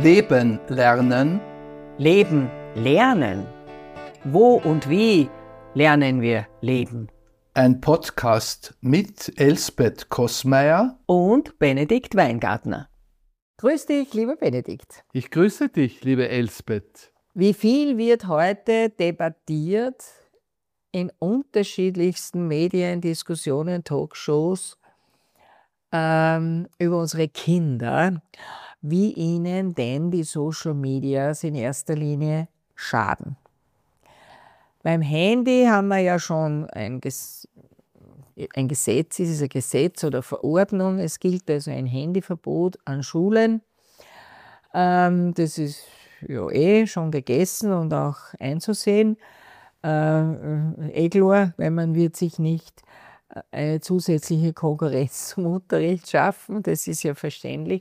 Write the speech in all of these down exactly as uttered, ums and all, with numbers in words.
Leben lernen. Leben lernen. Wo und wie lernen wir leben? Ein Podcast mit Elsbeth Kossmeier Und Benedikt Weingartner. Grüß dich, lieber Benedikt. Ich grüße dich, liebe Elsbeth. Wie viel wird heute debattiert in unterschiedlichsten Medien, Diskussionen, Talkshows ähm, über unsere Kinder, wie ihnen denn die Social Medias in erster Linie schaden. Beim Handy haben wir ja schon ein, Ges ein Gesetz, ist es ein Gesetz oder Verordnung, es gilt also ein Handyverbot an Schulen. Ähm, das ist ja eh schon gegessen und auch einzusehen. Äh, eh klar, weil man wird sich nicht eine zusätzliche Konkurrenz zum Unterricht schaffen, das ist ja verständlich.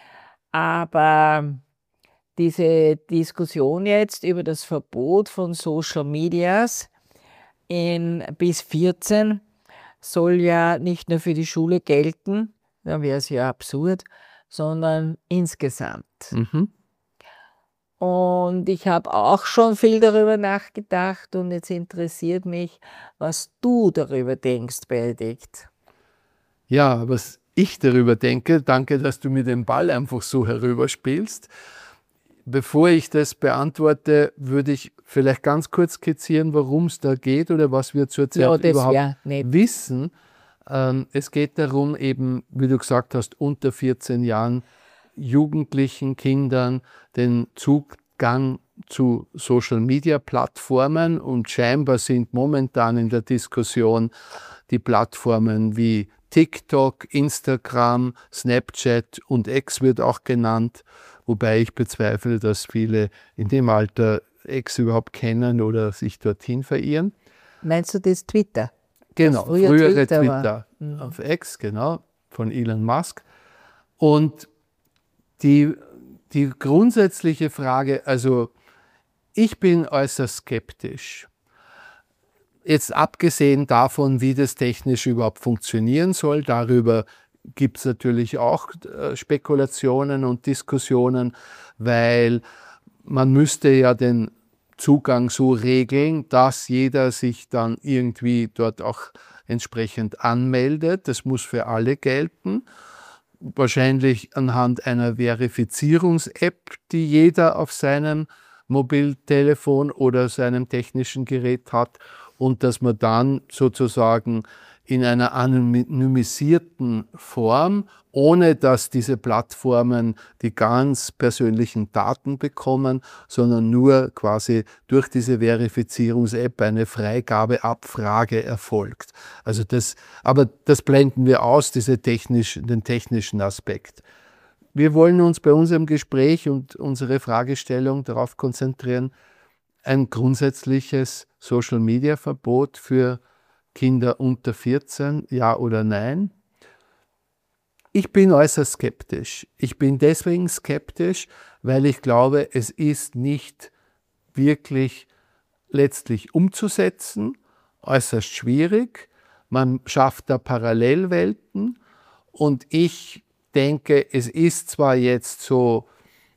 Aber diese Diskussion jetzt über das Verbot von Social Medias in bis vierzehn soll ja nicht nur für die Schule gelten, dann wäre es ja absurd, sondern insgesamt. Mhm. Und ich habe auch schon viel darüber nachgedacht und jetzt interessiert mich, was du darüber denkst, Benedikt. Ja, was ich darüber denke, danke, dass du mir den Ball einfach so herüberspielst. Bevor ich das beantworte, würde ich vielleicht ganz kurz skizzieren, worum es da geht oder was wir zurzeit Ja, das überhaupt wär nett. wissen. Ähm, es geht darum, eben, wie du gesagt hast, unter vierzehn Jahren Jugendlichen, Kindern den Zugang zu Social-Media-Plattformen, und scheinbar sind momentan in der Diskussion die Plattformen wie TikTok, Instagram, Snapchat und X wird auch genannt, wobei ich bezweifle, dass viele in dem Alter X überhaupt kennen oder sich dorthin verirren. Meinst du das Twitter? Genau, Das früher frühere Twitter Twitter, war. auf X, genau, von Elon Musk. Und die, die grundsätzliche Frage, also ich bin äußerst skeptisch. Jetzt abgesehen davon, wie das technisch überhaupt funktionieren soll, darüber gibt es natürlich auch äh, Spekulationen und Diskussionen, weil man müsste ja den Zugang so regeln, dass jeder sich dann irgendwie dort auch entsprechend anmeldet. Das muss für alle gelten. Wahrscheinlich anhand einer Verifizierungs-App, die jeder auf seinem Mobiltelefon oder seinem technischen Gerät hat, und dass man dann sozusagen in einer anonymisierten Form, ohne dass diese Plattformen die ganz persönlichen Daten bekommen, sondern nur quasi durch diese Verifizierungs-App eine Freigabeabfrage erfolgt. Also das, aber das blenden wir aus, diese technisch, den technischen Aspekt. Wir wollen uns bei unserem Gespräch und unsere Fragestellung darauf konzentrieren, ein grundsätzliches Social-Media-Verbot für Kinder unter vierzehn, ja oder nein? Ich bin äußerst skeptisch. Ich bin deswegen skeptisch, weil ich glaube, es ist nicht wirklich letztlich umzusetzen, äußerst schwierig. Man schafft da Parallelwelten, und ich denke, es ist zwar jetzt so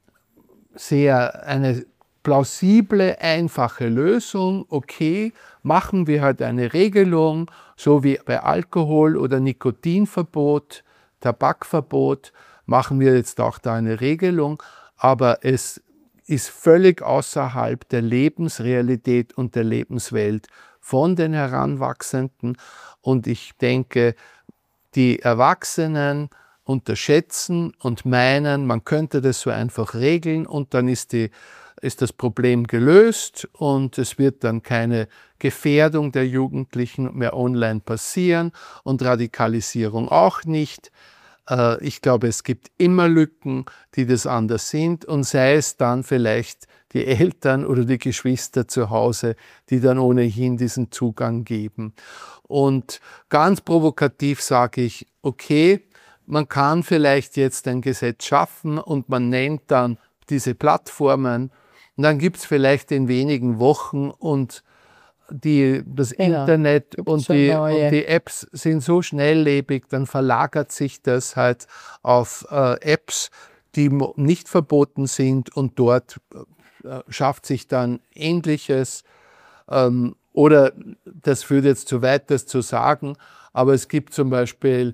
sehr eine plausible, einfache Lösung, okay, machen wir halt eine Regelung, so wie bei Alkohol- oder Nikotinverbot, Tabakverbot, machen wir jetzt auch da eine Regelung, aber es ist völlig außerhalb der Lebensrealität und der Lebenswelt von den Heranwachsenden, und ich denke, die Erwachsenen unterschätzen und meinen, man könnte das so einfach regeln und dann ist, die, ist das Problem gelöst und es wird dann keine Gefährdung der Jugendlichen mehr online passieren und Radikalisierung auch nicht. Äh, ich glaube, es gibt immer Lücken, die das anders sind, und sei es dann vielleicht die Eltern oder die Geschwister zu Hause, die dann ohnehin diesen Zugang geben. Und ganz provokativ sage ich, okay, man kann vielleicht jetzt ein Gesetz schaffen und man nennt dann diese Plattformen, und dann gibt es vielleicht in wenigen Wochen und die, das Genau. Internet und die, neue. und die Apps sind so schnelllebig, dann verlagert sich das halt auf äh, Apps, die nicht verboten sind und dort äh, schafft sich dann Ähnliches. Ähm, oder das führt jetzt zu weit, das zu sagen, aber es gibt zum Beispiel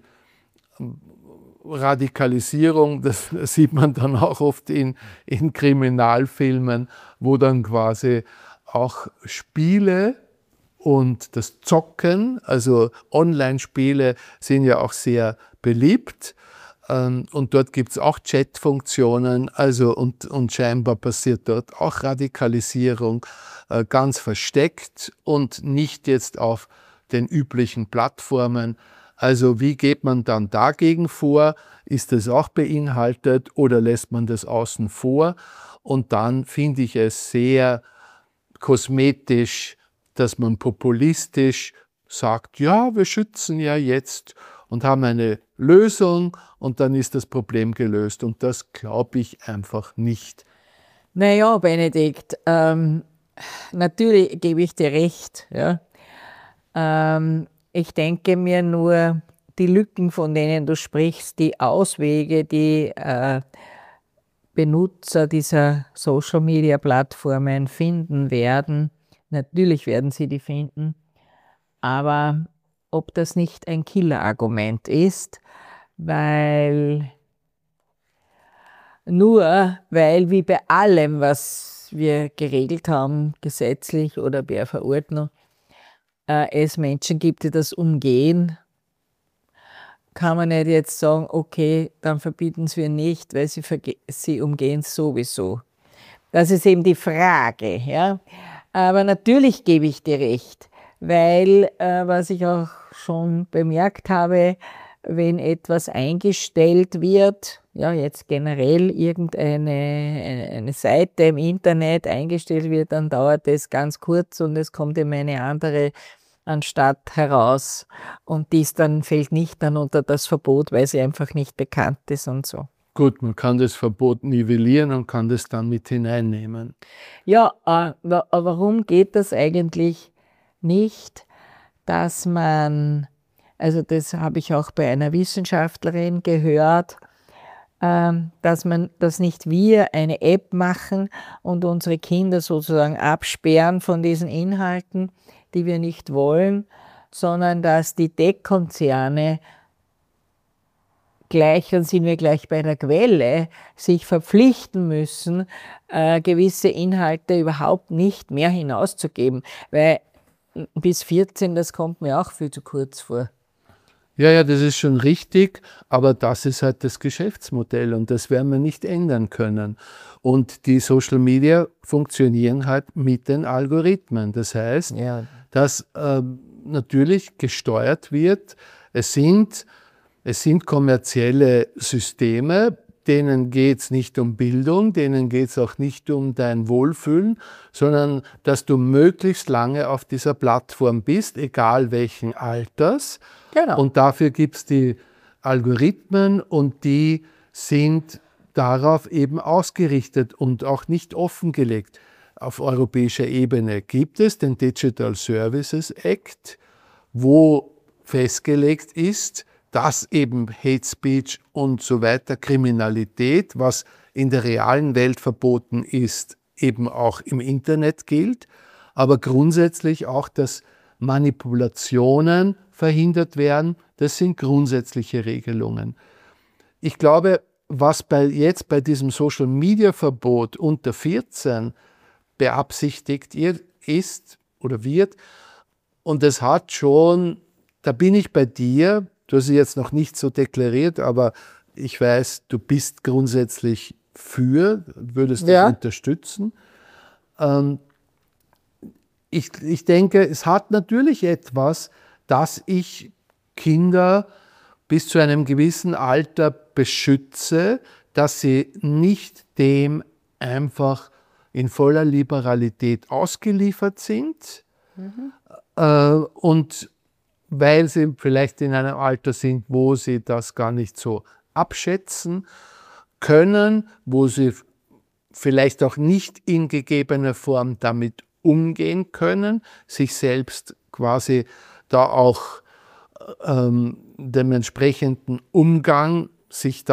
Radikalisierung, das sieht man dann auch oft in, in Kriminalfilmen, wo dann quasi auch Spiele und das Zocken, also Online-Spiele sind ja auch sehr beliebt. Und dort gibt es auch Chat-Funktionen, also und, und scheinbar passiert dort auch Radikalisierung, äh, ganz versteckt und nicht jetzt auf den üblichen Plattformen. Also wie geht man dann dagegen vor? Ist das auch beinhaltet oder lässt man das außen vor? Und dann finde ich es sehr kosmetisch, dass man populistisch sagt, ja, wir schützen ja jetzt und haben eine Lösung und dann ist das Problem gelöst. Und das glaube ich einfach nicht. Naja, Benedikt, ähm, natürlich gebe ich dir recht. Ja. Ähm, ich denke mir nur, die Lücken, von denen du sprichst, die Auswege, die äh, Benutzer dieser Social-Media-Plattformen finden werden, natürlich werden sie die finden, aber ob das nicht ein Killerargument ist, weil nur weil wie bei allem, was wir geregelt haben, gesetzlich oder per Verordnung, äh, es Menschen gibt, die das umgehen, kann man nicht jetzt sagen, okay, dann verbieten wir nicht, weil sie, sie umgehen es sowieso. Das ist eben die Frage. Ja? Aber natürlich gebe ich dir recht, weil, äh, was ich auch schon bemerkt habe, wenn etwas eingestellt wird, ja, jetzt generell irgendeine eine Seite im Internet eingestellt wird, dann dauert das ganz kurz und es kommt eben eine andere anstatt heraus und dies dann fällt nicht dann unter das Verbot, weil sie einfach nicht bekannt ist und so. Gut, man kann das Verbot nivellieren und kann das dann mit hineinnehmen. Ja, äh, warum geht das eigentlich nicht, dass man, also das habe ich auch bei einer Wissenschaftlerin gehört, ähm, dass man, dass nicht wir eine App machen und unsere Kinder sozusagen absperren von diesen Inhalten, die wir nicht wollen, sondern dass die Tech-Konzerne gleich, dann sind wir gleich bei der Quelle, sich verpflichten müssen, äh, gewisse Inhalte überhaupt nicht mehr hinauszugeben. Weil bis vierzehn, das kommt mir auch viel zu kurz vor. Ja, ja, das ist schon richtig, aber das ist halt das Geschäftsmodell und das werden wir nicht ändern können. Und die Social Media funktionieren halt mit den Algorithmen. Das heißt, ja. dass äh, natürlich gesteuert wird. Es sind, es sind kommerzielle Systeme, denen geht es nicht um Bildung, denen geht es auch nicht um dein Wohlfühlen, sondern dass du möglichst lange auf dieser Plattform bist, egal welchen Alters. Genau. Und dafür gibt es die Algorithmen und die sind darauf eben ausgerichtet und auch nicht offengelegt. Auf europäischer Ebene gibt es den Digital Services Act, wo festgelegt ist, dass eben Hate Speech und so weiter, Kriminalität, was in der realen Welt verboten ist, eben auch im Internet gilt, aber grundsätzlich auch, dass Manipulationen verhindert werden. Das sind grundsätzliche Regelungen. Ich glaube, was bei, jetzt bei diesem Social-Media-Verbot unter vierzehn beabsichtigt ist oder wird, und es hat schon, da bin ich bei dir, du hast es jetzt noch nicht so deklariert, aber ich weiß, du bist grundsätzlich für, würdest ja. das unterstützen. Ähm, ich, ich denke, es hat natürlich etwas, dass ich Kinder bis zu einem gewissen Alter beschütze, dass sie nicht dem einfach in voller Liberalität ausgeliefert sind. Mhm. Äh, und weil sie vielleicht in einem Alter sind, wo sie das gar nicht so abschätzen können, wo sie vielleicht auch nicht in gegebener Form damit umgehen können, sich selbst quasi da auch ähm, dem entsprechenden Umgang sich da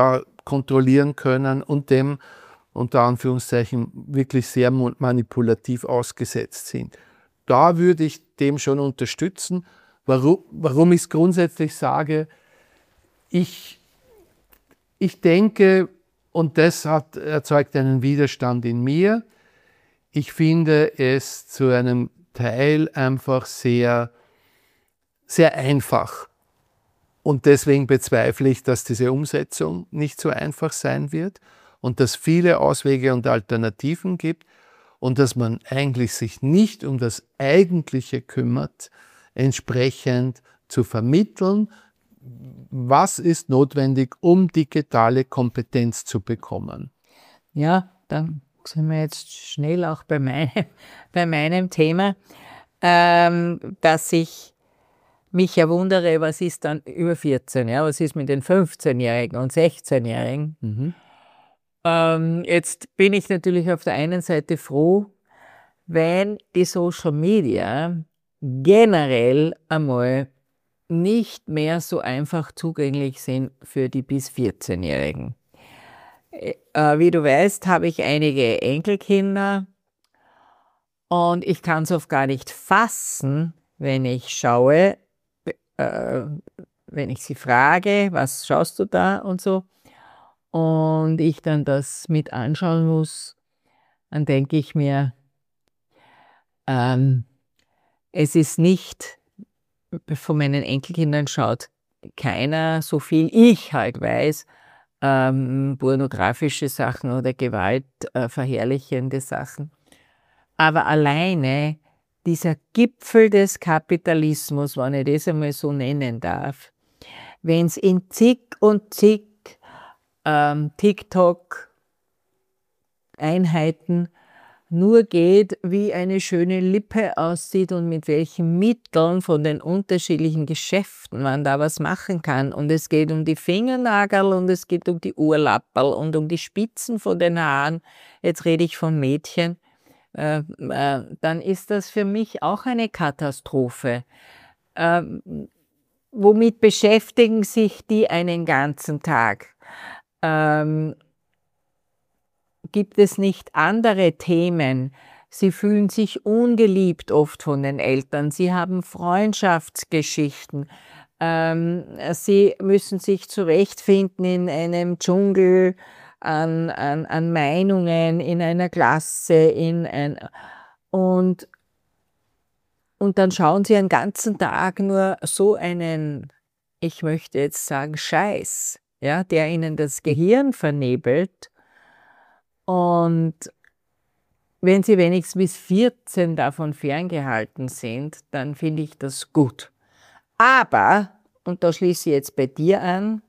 kontrollieren können und dem unter Anführungszeichen wirklich sehr manipulativ ausgesetzt sind. Da würde ich dem schon unterstützen. Warum, warum ich es grundsätzlich sage, ich, ich denke, und das hat, erzeugt einen Widerstand in mir, ich finde es zu einem Teil einfach sehr, sehr einfach. Und deswegen bezweifle ich, dass diese Umsetzung nicht so einfach sein wird und dass viele Auswege und Alternativen gibt und dass man eigentlich sich nicht um das Eigentliche kümmert, entsprechend zu vermitteln, was ist notwendig, um digitale Kompetenz zu bekommen. Ja, dann sind wir jetzt schnell auch bei meinem, bei meinem Thema, ähm, dass ich mich ja wundere, was ist dann über vierzehn, ja, was ist mit den fünfzehnjährigen und sechzehnjährigen? Mhm. Ähm, jetzt bin ich natürlich auf der einen Seite froh, wenn die Social Media generell einmal nicht mehr so einfach zugänglich sind für die bis vierzehnjährigen. Äh, wie du weißt, habe ich einige Enkelkinder und ich kann es oft gar nicht fassen, wenn ich schaue, äh, wenn ich sie frage, was schaust du da und so, und ich dann das mit anschauen muss, dann denke ich mir, ähm, es ist nicht, von meinen Enkelkindern schaut keiner, so viel ich halt weiß, ähm, pornografische Sachen oder gewaltverherrlichende äh, Sachen. Aber alleine dieser Gipfel des Kapitalismus, wenn ich das einmal so nennen darf, wenn es in zig und zig ähm, TikTok-Einheiten nur geht, wie eine schöne Lippe aussieht und mit welchen Mitteln von den unterschiedlichen Geschäften man da was machen kann. Und es geht um die Fingernagel und es geht um die Ohrlapperl und um die Spitzen von den Haaren. Jetzt rede ich von Mädchen. Äh, äh, dann ist das für mich auch eine Katastrophe. Äh, womit beschäftigen sich die einen ganzen Tag? Ähm, Gibt es nicht andere Themen? Sie fühlen sich ungeliebt oft von den Eltern. Sie haben Freundschaftsgeschichten. Ähm, sie müssen sich zurechtfinden in einem Dschungel an, an, an Meinungen, in einer Klasse. In ein, und, und dann schauen sie einen ganzen Tag nur so einen, ich möchte jetzt sagen, Scheiß, ja, der ihnen das Gehirn vernebelt. Und wenn sie wenigstens bis vierzehn davon ferngehalten sind, dann finde ich das gut. Aber, und da schließe ich jetzt bei dir an,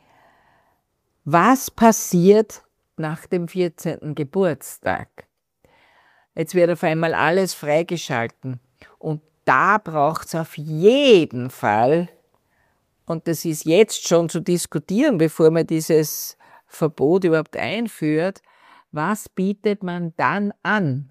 was passiert nach dem vierzehnten Geburtstag? Jetzt wird auf einmal alles freigeschalten. Und da braucht es auf jeden Fall, und das ist jetzt schon zu diskutieren, bevor man dieses Verbot überhaupt einführt, was bietet man dann an?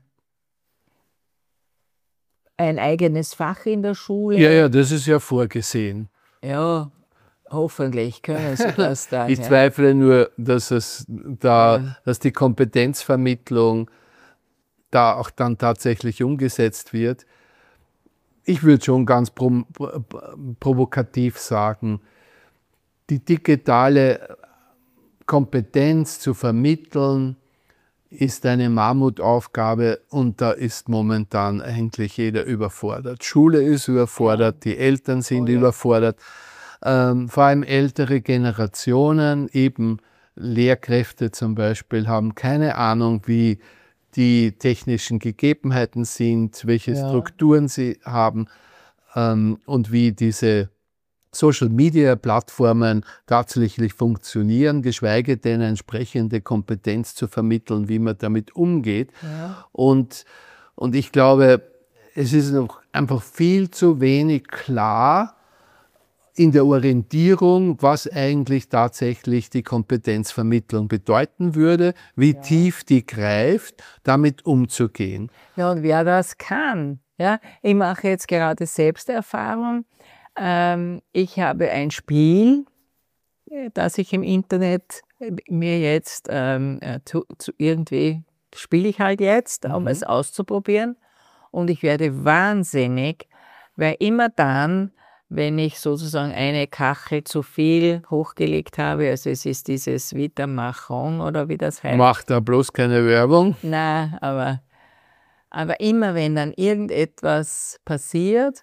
Ein eigenes Fach in der Schule? Ja, ja, das ist ja vorgesehen. Ja, hoffentlich können sie das dann. Ich ja. zweifle nur, dass, es da, Ja. dass die Kompetenzvermittlung da auch dann tatsächlich umgesetzt wird. Ich würde schon ganz pro, provokativ sagen, die digitale Kompetenz zu vermitteln, ist eine Mammutaufgabe und da ist momentan eigentlich jeder überfordert. Schule ist überfordert, die Eltern sind Oh ja. überfordert, ähm, vor allem ältere Generationen, eben Lehrkräfte zum Beispiel, haben keine Ahnung, wie die technischen Gegebenheiten sind, welche Ja. Strukturen sie haben ähm, und wie diese Social-Media-Plattformen tatsächlich funktionieren, geschweige denn eine entsprechende Kompetenz zu vermitteln, wie man damit umgeht. Ja. Und, und ich glaube, es ist noch einfach viel zu wenig klar in der Orientierung, was eigentlich tatsächlich die Kompetenzvermittlung bedeuten würde, wie Ja. tief die greift, damit umzugehen. Ja, und wer das kann. Ja? Ich mache jetzt gerade Selbsterfahrung. Ähm, ich habe ein Spiel, das ich im Internet mir jetzt ähm, zu, zu irgendwie spiele ich halt jetzt, um mhm. es auszuprobieren. Und ich werde wahnsinnig, weil immer dann, wenn ich sozusagen eine Kachel zu viel hochgelegt habe, also es ist dieses Vita Marron oder wie das heißt. Macht da bloß keine Werbung. Nein, aber, aber immer wenn dann irgendetwas passiert,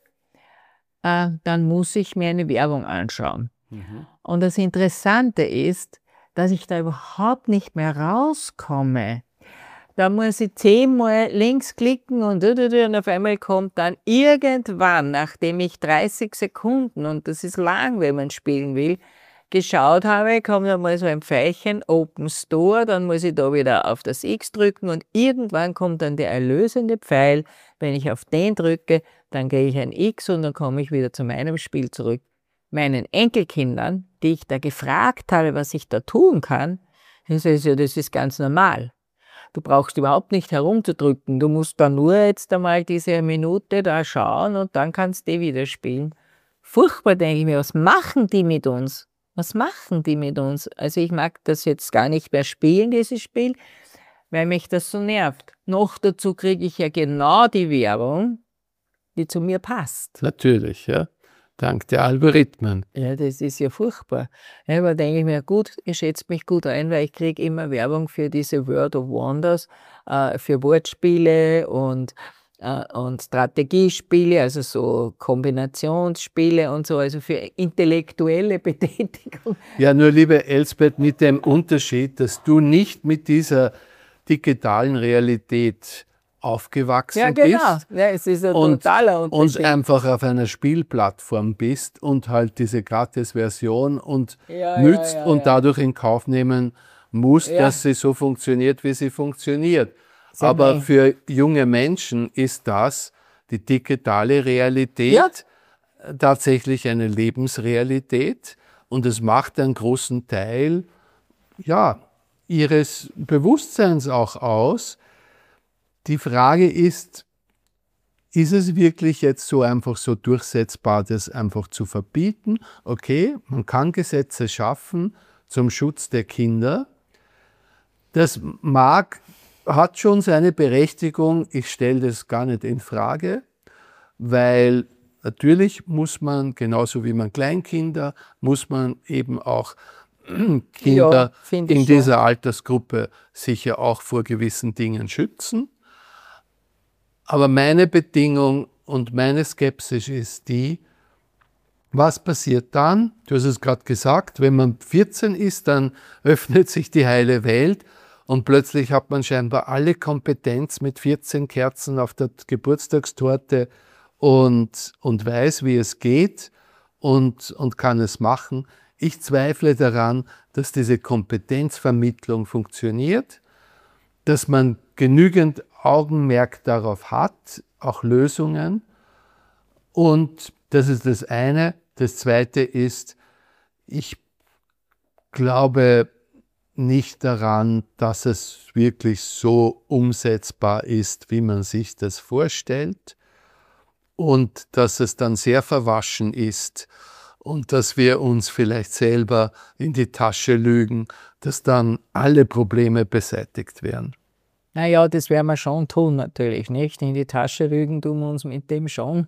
äh, dann muss ich mir eine Werbung anschauen. Mhm. Und das Interessante ist, dass ich da überhaupt nicht mehr rauskomme. Da muss ich zehnmal links klicken und, und auf einmal kommt dann irgendwann, nachdem ich dreißig Sekunden, und das ist lang, wenn man spielen will, geschaut habe, kommt dann mal so ein Pfeilchen, Open Store, dann muss ich da wieder auf das X drücken und irgendwann kommt dann der erlösende Pfeil. Wenn ich auf den drücke, dann kriege ich ein X und dann komme ich wieder zu meinem Spiel zurück. Meinen Enkelkindern, die ich da gefragt habe, was ich da tun kann, das ist ja, das ist ganz normal. Du brauchst überhaupt nicht herumzudrücken. Du musst da nur jetzt einmal diese Minute da schauen und dann kannst du wieder spielen. Furchtbar, denke ich mir, was machen die mit uns? Was machen die mit uns? Also ich mag das jetzt gar nicht mehr spielen, dieses Spiel, weil mich das so nervt. Noch dazu kriege ich ja genau die Werbung, die zu mir passt. Natürlich, ja. Dank der Algorithmen. Ja, das ist ja furchtbar. Ja, aber denke ich mir, gut, ihr schätzt mich gut ein, weil ich kriege immer Werbung für diese World of Wonders, äh, für Wortspiele und, äh, und Strategiespiele, also so Kombinationsspiele und so, also für intellektuelle Betätigung. Ja, nur liebe Elsbeth, mit dem Unterschied, dass du nicht mit dieser digitalen Realität aufgewachsen ja, genau. bist ja, es ist ein und, totaler Unterschied. und einfach auf einer Spielplattform bist und halt diese Gratis-Version und ja, nützt ja, ja, und ja. dadurch in Kauf nehmen musst, Ja. dass sie so funktioniert, wie sie funktioniert. Sehr Aber mei. für junge Menschen ist das, die digitale Realität, Ja. tatsächlich eine Lebensrealität und es macht einen großen Teil, ja, ihres Bewusstseins auch aus. Die Frage ist, ist es wirklich jetzt so einfach so durchsetzbar, das einfach zu verbieten? Okay, man kann Gesetze schaffen zum Schutz der Kinder. Das mag, hat schon seine Berechtigung. Ich stelle das gar nicht in Frage, weil natürlich muss man, genauso wie man Kleinkinder, muss man eben auch Kinder Ja, in dieser Altersgruppe sicher auch vor gewissen Dingen schützen. Aber meine Bedingung und meine Skepsis ist die, was passiert dann? Du hast es gerade gesagt, wenn man vierzehn ist, dann öffnet sich die heile Welt und plötzlich hat man scheinbar alle Kompetenz mit vierzehn Kerzen auf der Geburtstagstorte und, und weiß, wie es geht und, und kann es machen. Ich zweifle daran, dass diese Kompetenzvermittlung funktioniert, dass man genügend Augenmerk darauf hat, auch Lösungen. Und das ist das eine. Das zweite ist, ich glaube nicht daran, dass es wirklich so umsetzbar ist, wie man sich das vorstellt. Und dass es dann sehr verwaschen ist und dass wir uns vielleicht selber in die Tasche lügen, dass dann alle Probleme beseitigt werden. Naja, das werden wir schon tun natürlich, nicht? In die Tasche lügen tun wir uns mit dem schon.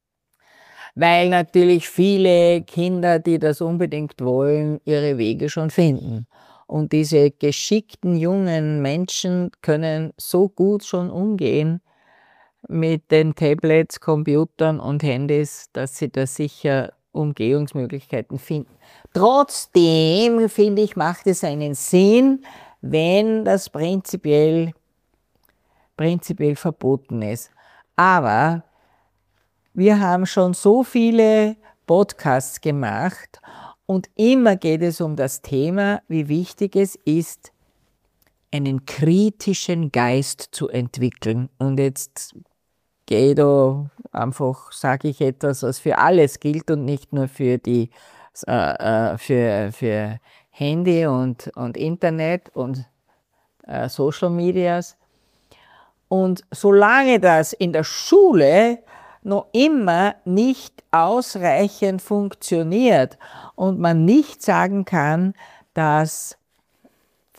Weil natürlich viele Kinder, die das unbedingt wollen, ihre Wege schon finden. Und diese geschickten jungen Menschen können so gut schon umgehen mit den Tablets, Computern und Handys, dass sie da sicher Umgehungsmöglichkeiten finden. Trotzdem, finde ich, macht es einen Sinn, wenn das prinzipiell prinzipiell verboten ist. Aber wir haben schon so viele Podcasts gemacht und immer geht es um das Thema, wie wichtig es ist, einen kritischen Geist zu entwickeln. Und jetzt gehe da einfach, sage ich etwas, was für alles gilt und nicht nur für die äh, für, für Handy und, und Internet und äh, Social Medias. Und solange das in der Schule noch immer nicht ausreichend funktioniert und man nicht sagen kann, dass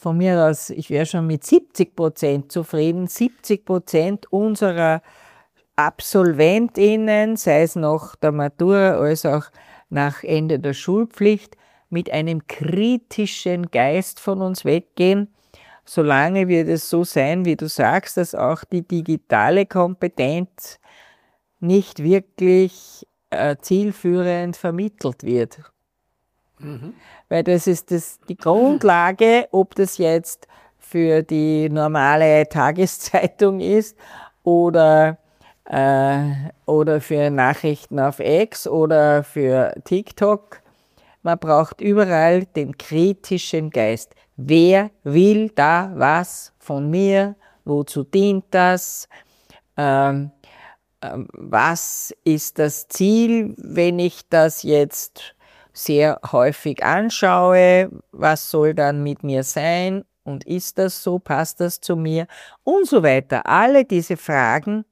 von mir aus, ich wäre schon mit siebzig Prozent zufrieden. siebzig Prozent unserer AbsolventInnen, sei es nach der Matura als auch nach Ende der Schulpflicht, mit einem kritischen Geist von uns weggehen. Solange wird es so sein, wie du sagst, dass auch die digitale Kompetenz nicht wirklich äh, zielführend vermittelt wird. Mhm. Weil das ist das, die Grundlage, ob das jetzt für die normale Tageszeitung ist oder, äh, oder für Nachrichten auf X oder für TikTok. Man braucht überall den kritischen Geist. Wer will da was von mir? Wozu dient das? Ähm, ähm, was ist das Ziel, wenn ich das jetzt sehr häufig anschaue? Was soll dann mit mir sein? Und ist das so? Passt das zu mir? Und so weiter. Alle diese Fragen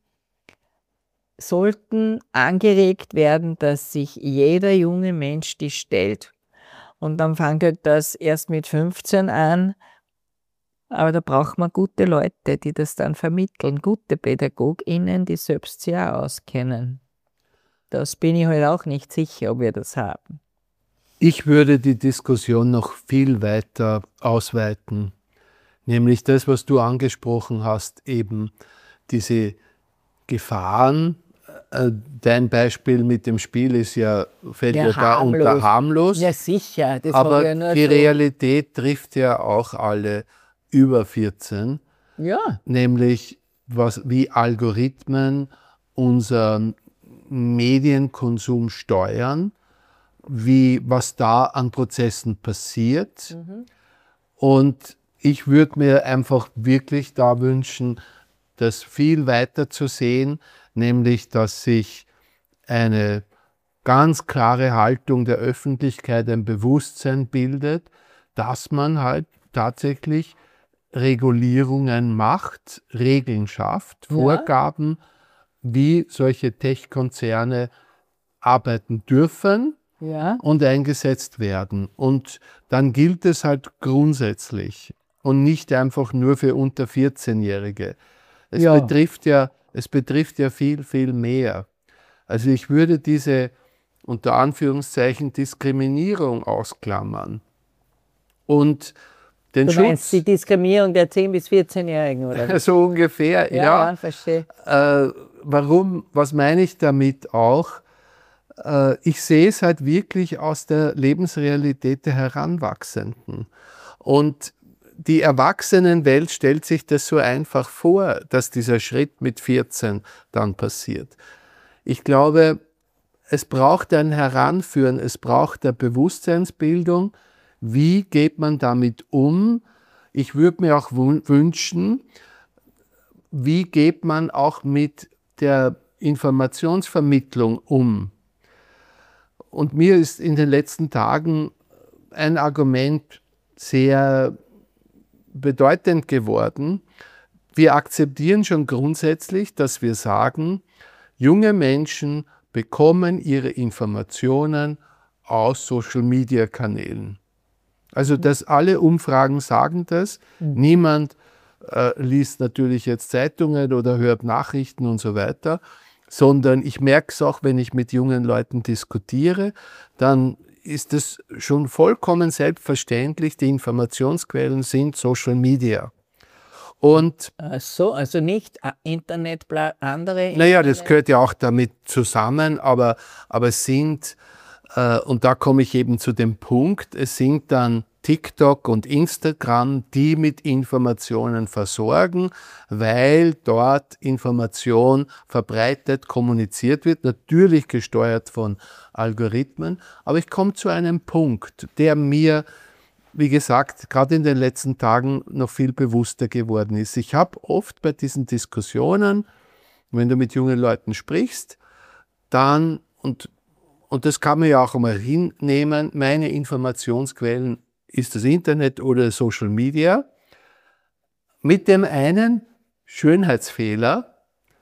sollten angeregt werden, dass sich jeder junge Mensch die stellt. Und dann fängt halt das erst mit fünfzehn an, aber da braucht man gute Leute, die das dann vermitteln, gute PädagogInnen, die selbst sich auch auskennen. Das bin ich halt auch nicht sicher, ob wir das haben. Ich würde die Diskussion noch viel weiter ausweiten, nämlich das, was du angesprochen hast, eben diese Gefahren. Dein Beispiel mit dem Spiel ist ja, fällt ja, ja da unter harmlos. Ja, sicher. Das aber ja nur die so. Realität trifft ja auch alle über vierzehn. Ja. Nämlich, was, wie Algorithmen unseren Medienkonsum steuern, wie, was da an Prozessen passiert. Mhm. Und ich würde mir einfach wirklich da wünschen, das viel weiter zu sehen, nämlich, dass sich eine ganz klare Haltung der Öffentlichkeit, ein Bewusstsein bildet, dass man halt tatsächlich Regulierungen macht, Regeln schafft, ja. Vorgaben, wie solche Tech-Konzerne arbeiten dürfen, ja. und eingesetzt werden. Und dann gilt es halt grundsätzlich und nicht einfach nur für unter vierzehnjährige. Es ja. betrifft ja Es betrifft ja viel, viel mehr. Also ich würde diese, unter Anführungszeichen, Diskriminierung ausklammern. Und den du Schutz... meinst die Diskriminierung der zehn- bis vierzehnjährigen, oder? So ungefähr, ja. Ja, ja verstehe. Äh, warum, was meine ich damit auch? Äh, ich sehe es halt wirklich aus der Lebensrealität der Heranwachsenden. Und die Erwachsenenwelt stellt sich das so einfach vor, dass dieser Schritt mit vierzehn dann passiert. Ich glaube, es braucht ein Heranführen, es braucht eine Bewusstseinsbildung. Wie geht man damit um? Ich würde mir auch wünschen, wie geht man auch mit der Informationsvermittlung um? Und mir ist in den letzten Tagen ein Argument sehr bedeutend geworden. Wir akzeptieren schon grundsätzlich, dass wir sagen, junge Menschen bekommen ihre Informationen aus Social-Media-Kanälen. Also dass alle Umfragen sagen das. Mhm. Niemand äh, liest natürlich jetzt Zeitungen oder hört Nachrichten und so weiter, sondern ich merke es auch, wenn ich mit jungen Leuten diskutiere, dann ist es schon vollkommen selbstverständlich, die Informationsquellen sind Social Media. Und Ach so, also nicht Internet, andere? Naja, Internet? das gehört ja auch damit zusammen, aber, aber es sind, äh, und da komme ich eben zu dem Punkt, es sind dann TikTok und Instagram, die mit Informationen versorgen, weil dort Information verbreitet, kommuniziert wird, natürlich gesteuert von Algorithmen. Aber ich komme zu einem Punkt, der mir, wie gesagt, gerade in den letzten Tagen noch viel bewusster geworden ist. Ich habe oft bei diesen Diskussionen, wenn du mit jungen Leuten sprichst, dann, und, und das kann man ja auch einmal hinnehmen, meine Informationsquellen ist das Internet oder Social Media, mit dem einen Schönheitsfehler,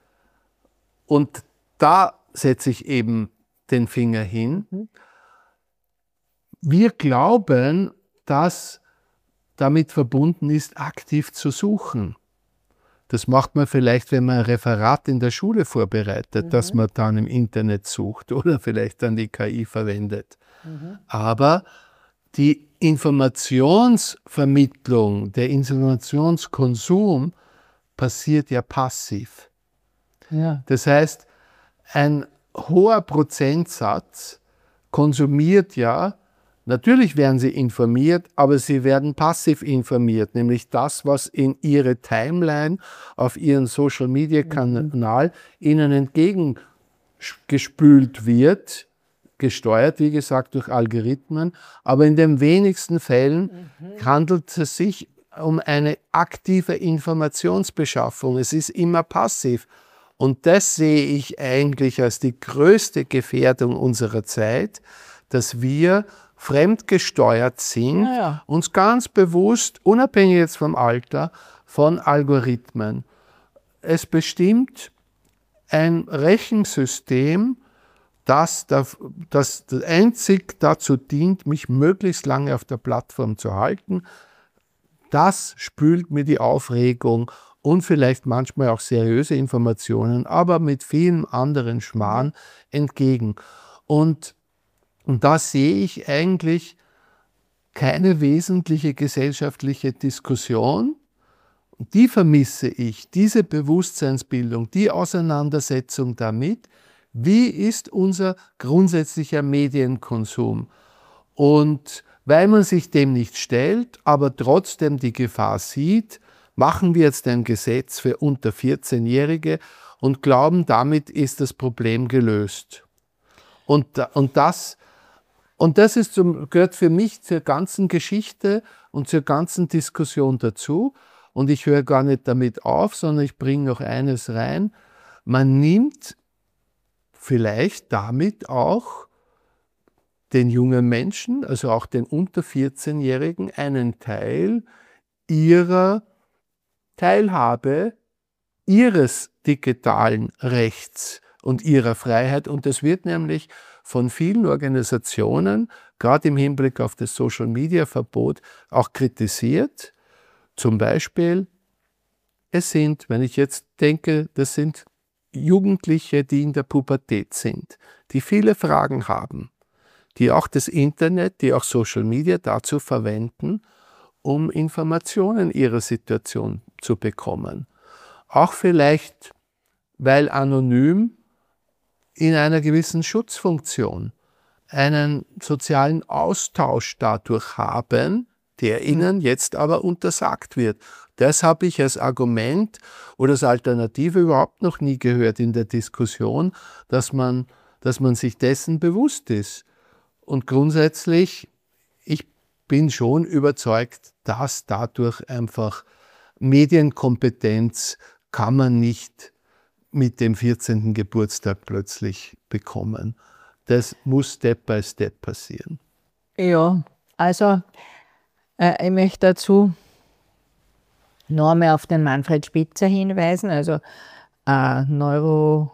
und da setze ich eben den Finger hin. Wir glauben, dass damit verbunden ist, aktiv zu suchen. Das macht man vielleicht, wenn man ein Referat in der Schule vorbereitet, mhm. dass man dann im Internet sucht oder vielleicht dann die K I verwendet. Mhm. Aber die Informationsvermittlung, der Informationskonsum passiert ja passiv. Ja. Das heißt, ein hoher Prozentsatz konsumiert ja, natürlich werden sie informiert, aber sie werden passiv informiert, nämlich das, was in ihre Timeline auf ihren Social-Media-Kanal ihnen entgegengespült wird, gesteuert, wie gesagt, durch Algorithmen, aber in den wenigsten Fällen mhm. handelt es sich um eine aktive Informationsbeschaffung. Es ist immer passiv. Und das sehe ich eigentlich als die größte Gefährdung unserer Zeit, dass wir fremdgesteuert sind, ja, ja. uns ganz bewusst, unabhängig jetzt vom Alter, von Algorithmen. Es bestimmt ein Rechensystem, das, das einzig dazu dient, mich möglichst lange auf der Plattform zu halten. Das spült mir die Aufregung und vielleicht manchmal auch seriöse Informationen, aber mit vielen anderen Schmarrn entgegen. Und, und da sehe ich eigentlich keine wesentliche gesellschaftliche Diskussion. Die vermisse ich, diese Bewusstseinsbildung, die Auseinandersetzung damit, wie ist unser grundsätzlicher Medienkonsum. Und weil man sich dem nicht stellt, aber trotzdem die Gefahr sieht, machen wir jetzt ein Gesetz für unter vierzehnjährige und glauben, damit ist das Problem gelöst. Und, und, das, und das ist zum, gehört für mich zur ganzen Geschichte und zur ganzen Diskussion dazu. Und ich höre gar nicht damit auf, sondern ich bringe noch eines rein. Man nimmt vielleicht damit auch den jungen Menschen, also auch den unter vierzehnjährigen, einen Teil ihrer Teilhabe, ihres digitalen Rechts und ihrer Freiheit. Und das wird nämlich von vielen Organisationen, gerade im Hinblick auf das Social-Media-Verbot, auch kritisiert. Zum Beispiel, es sind, wenn ich jetzt denke, das sind Jugendliche, die in der Pubertät sind, die viele Fragen haben, die auch das Internet, die auch Social Media dazu verwenden, um Informationen ihrer Situation zu bekommen. Auch vielleicht, weil anonym in einer gewissen Schutzfunktion einen sozialen Austausch dadurch haben, der ihnen jetzt aber untersagt wird. Das habe ich als Argument oder als Alternative überhaupt noch nie gehört in der Diskussion, dass man, dass man sich dessen bewusst ist. Und grundsätzlich, ich bin schon überzeugt, dass dadurch einfach Medienkompetenz kann man nicht mit dem vierzehnten Geburtstag plötzlich bekommen. Das muss Step by Step passieren. Ja, also äh, ich möchte dazu noch einmal auf den Manfred Spitzer hinweisen, also äh, Neuro,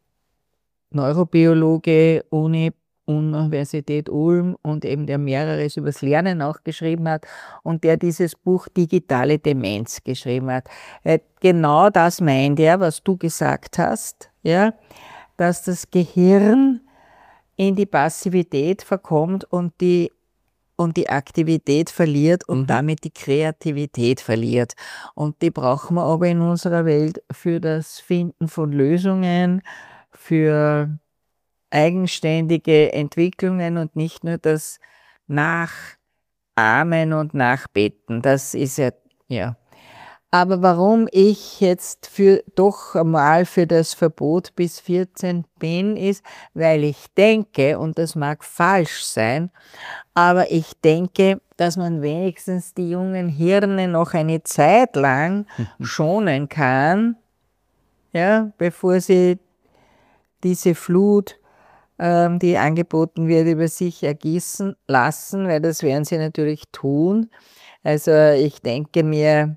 Neurobiologe, Uni, Universität Ulm und eben der mehreres übers Lernen auch geschrieben hat und der dieses Buch Digitale Demenz geschrieben hat. Genau das meint er, was du gesagt hast, ja, dass das Gehirn in die Passivität verkommt und die und die Aktivität verliert und mhm. damit die Kreativität verliert. Und die brauchen wir aber in unserer Welt für das Finden von Lösungen, für eigenständige Entwicklungen und nicht nur das Nachahmen und Nachbeten. Das ist ja, ja. Aber warum ich jetzt für, doch einmal für das Verbot bis vierzehn bin, ist, weil ich denke, und das mag falsch sein, aber ich denke, dass man wenigstens die jungen Hirne noch eine Zeit lang schonen kann, ja, bevor sie diese Flut, ähm, die angeboten wird, über sich ergießen lassen, weil das werden sie natürlich tun. Also ich denke mir,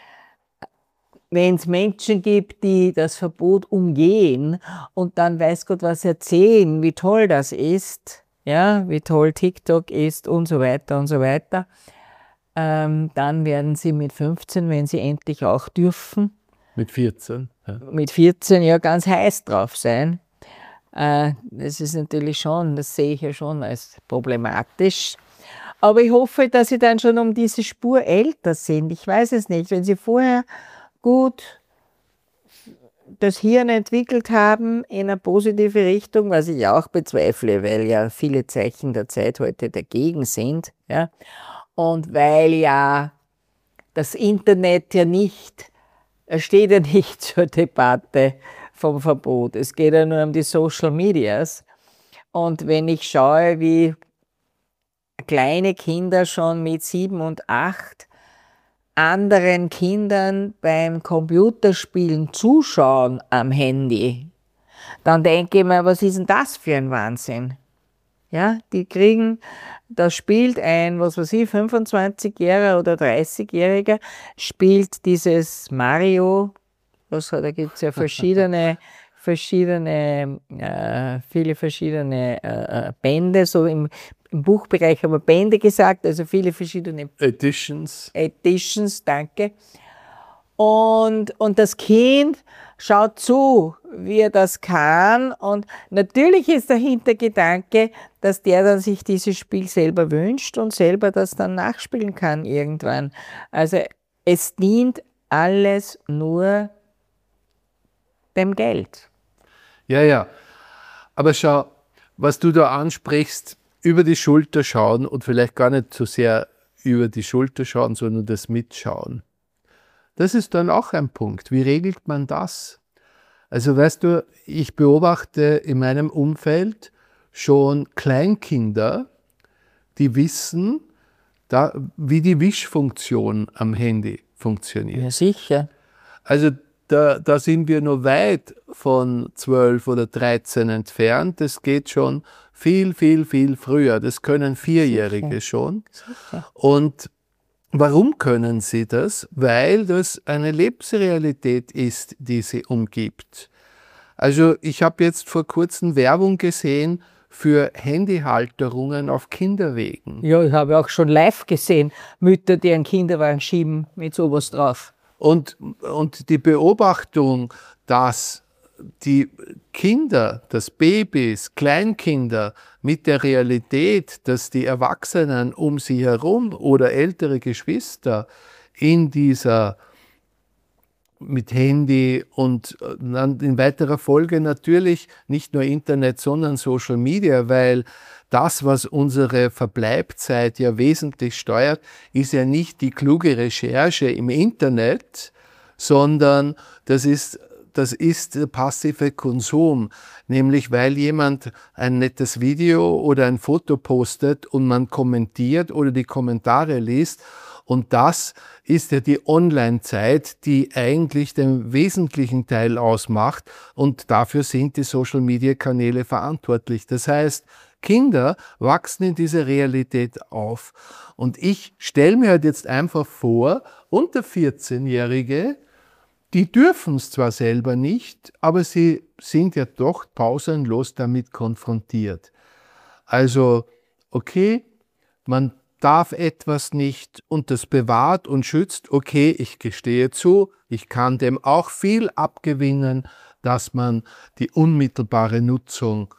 wenn es Menschen gibt, die das Verbot umgehen und dann weiß Gott was erzählen, wie toll das ist, ja, wie toll TikTok ist und so weiter und so weiter, Ähm, dann werden sie mit fünfzehn, wenn sie endlich auch dürfen, Mit vierzehn. Ja. mit vierzehn ja ganz heiß drauf sein. Äh, das ist natürlich schon, das sehe ich ja schon als problematisch. Aber ich hoffe, dass sie dann schon um diese Spur älter sind. Ich weiß es nicht. Wenn sie vorher gut das Hirn entwickelt haben in eine positive Richtung, was ich auch bezweifle, weil ja viele Zeichen der Zeit heute dagegen sind, ja, und weil ja das Internet ja nicht, es steht ja nicht zur Debatte vom Verbot. Es geht ja nur um die Social Medias. Und wenn ich schaue, wie kleine Kinder schon mit sieben und acht anderen Kindern beim Computerspielen zuschauen am Handy, dann denke ich mir, was ist denn das für ein Wahnsinn? Ja, die kriegen, da spielt ein, was weiß ich, fünfundzwanzigjähriger oder dreißigjähriger, spielt dieses Mario, was, da gibt es ja verschiedene, verschiedene, äh, viele verschiedene äh, Bände, so im, im Buchbereich haben wir Bände gesagt, also viele verschiedene Editions. Editions, danke. Und, und das Kind schaut zu, wie er das kann. Und natürlich ist der Hintergedanke, dass der dann sich dieses Spiel selber wünscht und selber das dann nachspielen kann irgendwann. Also es dient alles nur dem Geld. Ja, ja. Aber schau, was du da ansprichst, über die Schulter schauen und vielleicht gar nicht so sehr über die Schulter schauen, sondern das Mitschauen. Das ist dann auch ein Punkt. Wie regelt man das? Also weißt du, ich beobachte in meinem Umfeld schon Kleinkinder, die wissen, da, wie die Wischfunktion am Handy funktioniert. Ja, sicher. Also da, da sind wir noch weit von zwölf oder dreizehn entfernt. Das geht schon viel, viel, viel früher. Das können Vierjährige sicher. Schon. Sicher. Und warum können sie das? Weil das eine Lebensrealität ist, die sie umgibt. Also ich habe jetzt vor kurzem Werbung gesehen für Handyhalterungen auf Kinderwegen. Ja, ich habe auch schon live gesehen, Mütter, die einen Kinderwagen schieben mit sowas drauf. Und, und die Beobachtung, dass die Kinder, dass Babys, Kleinkinder mit der Realität, dass die Erwachsenen um sie herum oder ältere Geschwister in dieser mit Handy und dann in weiterer Folge natürlich nicht nur Internet, sondern Social Media, weil das, was unsere Verbleibzeit ja wesentlich steuert, ist ja nicht die kluge Recherche im Internet, sondern das ist Das ist der passive Konsum, nämlich weil jemand ein nettes Video oder ein Foto postet und man kommentiert oder die Kommentare liest. Und das ist ja die Online-Zeit, die eigentlich den wesentlichen Teil ausmacht. Und dafür sind die Social-Media-Kanäle verantwortlich. Das heißt, Kinder wachsen in dieser Realität auf. Und ich stelle mir halt jetzt einfach vor, unter vierzehnjährige, die dürfen es zwar selber nicht, aber sie sind ja doch pausenlos damit konfrontiert. Also, okay, man darf etwas nicht und das bewahrt und schützt. Okay, ich gestehe zu, ich kann dem auch viel abgewinnen, dass man die unmittelbare Nutzung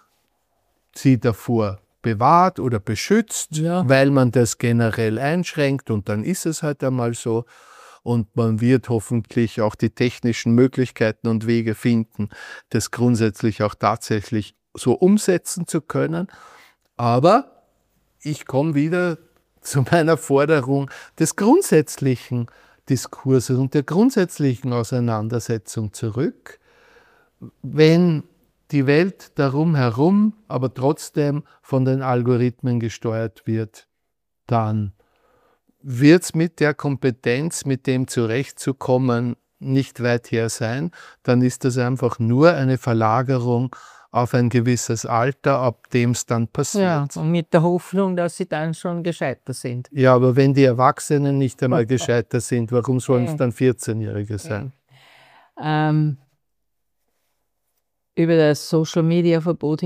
sie davor bewahrt oder beschützt, ja, weil man das generell einschränkt und dann ist es halt einmal so. Und man wird hoffentlich auch die technischen Möglichkeiten und Wege finden, das grundsätzlich auch tatsächlich so umsetzen zu können. Aber ich komme wieder zu meiner Forderung des grundsätzlichen Diskurses und der grundsätzlichen Auseinandersetzung zurück. Wenn die Welt darum herum aber trotzdem von den Algorithmen gesteuert wird, dann wird es mit der Kompetenz, mit dem zurechtzukommen, nicht weit her sein. Dann ist das einfach nur eine Verlagerung auf ein gewisses Alter, ab dem es dann passiert. Ja, und mit der Hoffnung, dass sie dann schon gescheiter sind. Ja, aber wenn die Erwachsenen nicht einmal gescheiter sind, warum sollen es dann vierzehnjährige sein? Ähm, über das Social-Media-Verbot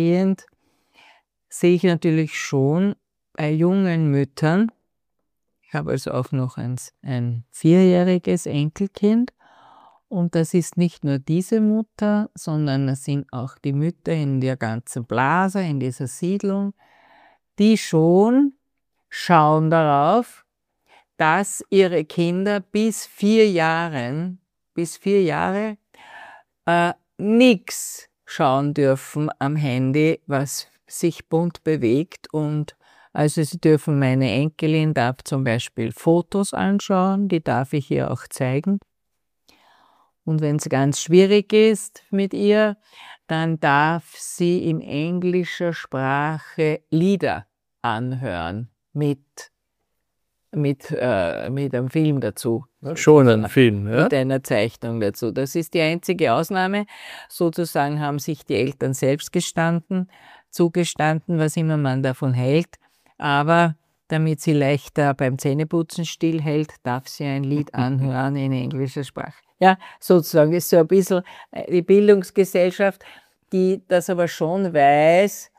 hinausgehend sehe ich natürlich schon bei jungen Müttern, Ich habe also auch noch ein, ein vierjähriges Enkelkind. Und das ist nicht nur diese Mutter, sondern es sind auch die Mütter in der ganzen Blase, in dieser Siedlung, die schon schauen darauf, dass ihre Kinder bis vier Jahren, bis vier Jahre äh, nichts schauen dürfen am Handy, was sich bunt bewegt. Und also sie dürfen, meine Enkelin darf zum Beispiel Fotos anschauen, die darf ich ihr auch zeigen. Und wenn es ganz schwierig ist mit ihr, dann darf sie in englischer Sprache Lieder anhören mit, mit, äh, mit einem Film dazu. Schon ein Film, ja? Mit einer Zeichnung dazu. Das ist die einzige Ausnahme. Sozusagen haben sich die Eltern selbst gestanden, zugestanden, was immer man davon hält. Aber damit sie leichter beim Zähneputzen stillhält, darf sie ein Lied anhören in englischer Sprache. Ja, sozusagen ist so ein bisschen die Bildungsgesellschaft, die das aber schon weiß,